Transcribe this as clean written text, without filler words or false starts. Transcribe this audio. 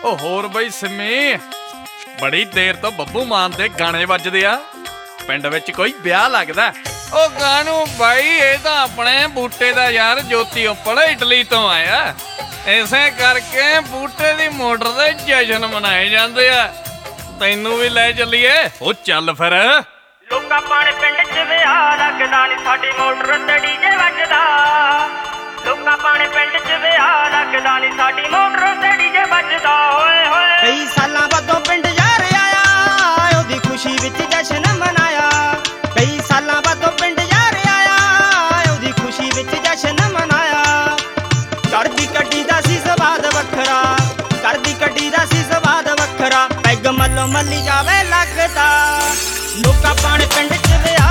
ਉਹ ਹੋਰ ਬਈ ਸਿੰਮੀ, ਬੜੀ ਦੇਰ ਤੋਂ ਬੱਬੂ ਮਾਨ ਦੇ ਗਾਣੇ ਵੱਜਦੇ ਆ। ਪਿੰਡ ਵਿੱਚ ਕੋਈ ਵਿਆਹ ਲੱਗਦਾ। ਉਹ ਗਾਣੂ ਬਾਈ ਇਹ ਤਾਂ ਆਪਣੇ ਬੂਟੇ ਦਾ ਯਾਰ, ਜੋਤੀ ਉੱਪਰ ਇਟਲੀ ਤੋਂ ਆਇਆ। ਇਸੇ ਕਰਕੇ ਬੂਟੇ ਦੀ ਮੋਟਰ ਦੇ ਜਸ਼ਨ ਮਨਾਏ ਜਾਂਦੇ ਆ। ਤੈਨੂੰ ਵੀ ਲੈ ਚੱਲੀਏ। ਉਹ ਚੱਲ ਫਿਰ। ਲੋਕਾਂ ਪਾਣੇ ਪਿੰਡ 'ਚ ਵਿਆਹ ਲੱਗਦਾ ਨੀ, ਸਾਡੀ ਮੋਟਰ ਤੇ ਡੀਜੇ ਵੱਜਦਾ। ਲੋਕਾਂ ਪਾਣੇ ਪਿੰਡ 'ਚ ਵਿਆਹ ਲੱਗਦਾ ਨੀ, ਸਾਡੀ ਮੋਟਰ ਤੇ ਡੀਜੇ ਵੱਜਦਾ। ਓਏ ਹੋਏ ਕਈ ਸਾਲਾਂ ਬਾਅਦੋਂ ਪਿੰਡ ਯਾਰ ਆਇਆ, ਉਹਦੀ ਖੁਸ਼ੀ ਵਿੱਚ ਜਸ਼ਨ ਮਨਾਇਆ। ਕਈ ਸਾਲਾਂ ਬਾਅਦੋਂ ਪਿੰਡ ਯਾਰ ਆਇਆ, ਉਹਦੀ ਖੁਸ਼ੀ ਵਿੱਚ ਜਸ਼ਨ ਮਨਾਇਆ। ਕਰਦੀ ਕੱਢੀ ਦਾ ਸੀ ਸਵਾਦ ਵੱਖਰਾ, ਕਰਦੀ ਕੱਢੀ ਦਾ ਸੀ ਸਵਾਦ ਵੱਖਰਾ। ਪੈਗ ਮੱਲੋ ਮੱਲੀ ਜਾਵੇ ਲੱਗਦਾ। ਲੋਕਾਂ ਪਾਣੇ ਪਿੰਡ 'ਚ ਵਿਆਹ